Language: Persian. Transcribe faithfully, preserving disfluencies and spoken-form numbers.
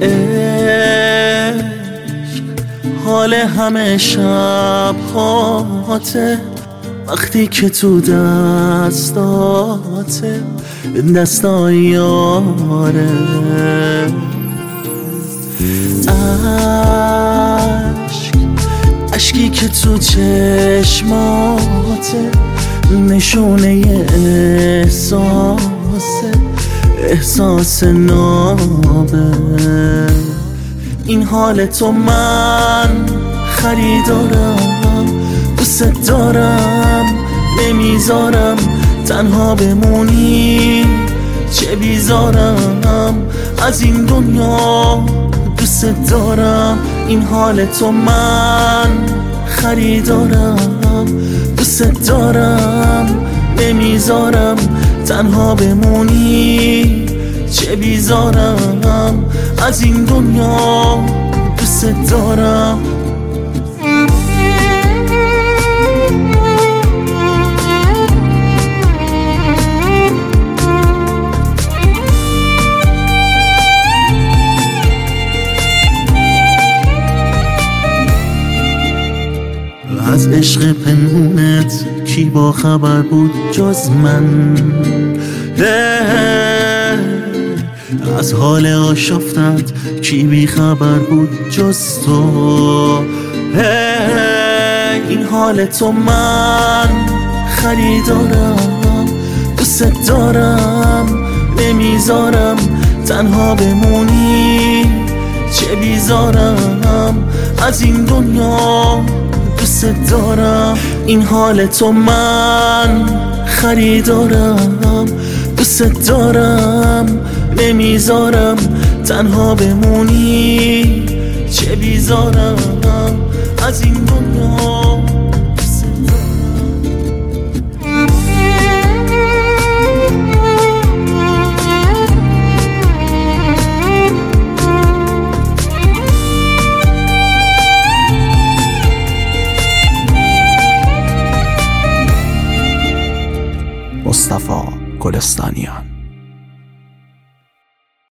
عشق حال همه شب هاته، وقتی که تو دستاته دستای یاره. عشق عشقی که تو چشماته نشونه احساسه، احساس نابه. این حال تو من خریدارم، دوست دارم نمیذارم تنها بمونی، چه بیزارم از این دنیا دوست دارم. این حال تو من خریدارم، دوست دارم نمیذارم تنها بمونی، چه بیزارم از این دنیا دوست دارم. از عشق پنهونت کی با خبر بود جز من؟ از حال آشفتت کی بی خبر بود جز تو؟ این حال تو من خریدارم، دوست دارم نمیذارم تنها بمونی، چه بیزارم از این دنیا دوست دارم. این حال تو من خریدارم، دوست دارم نمیذارم تنها بمونی، چه بیزارم از این دنیا دوست مصطفی گلستانیان.